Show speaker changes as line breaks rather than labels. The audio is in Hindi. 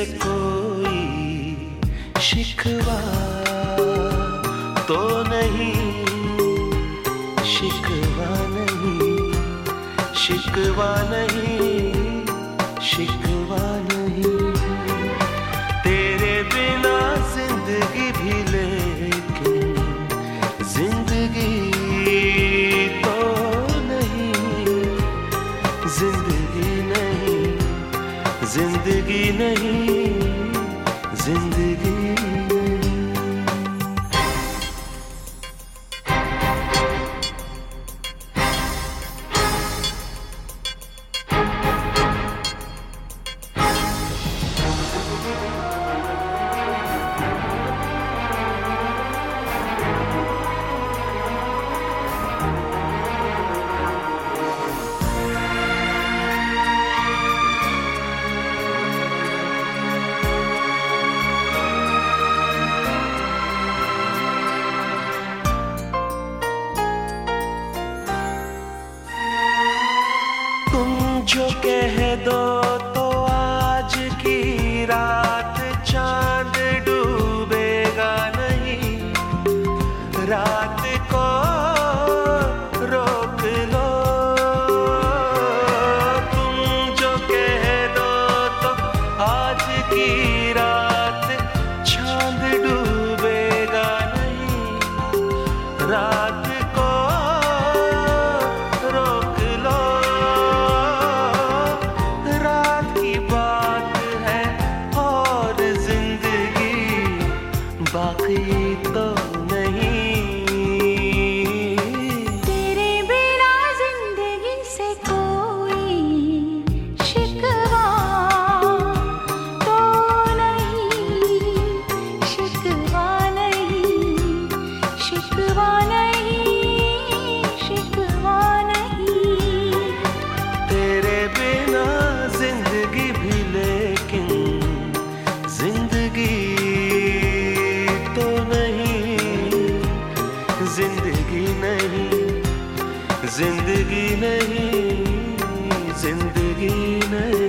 से कोई शिकवा तो नहीं, शिकवा नहीं, शिकवा नहीं, शिकवा नहीं। तेरे बिना जिंदगी भी लेकिन जिंदगी तो नहीं, जिंदगी नहीं, जिंदगी नहीं, जिंदगी नहीं। जो कह दो तो आज की रात चांद डूबेगा नहीं, रात को रोक लो। तुम जो कह दो तो आज की रात चांद डूबेगा नहीं, रात को रोक लो। बाकी तो नहीं।
तेरे बिना जिंदगी से कोई शिकवा तो नहीं, शिकवा नहीं, शिकवा नहीं, शिकवा नहीं।
तेरे बिना जिंदगी भी लेकिन जिंदगी जिंदगी नहीं, जिंदगी नहीं, जिंदगी नहीं।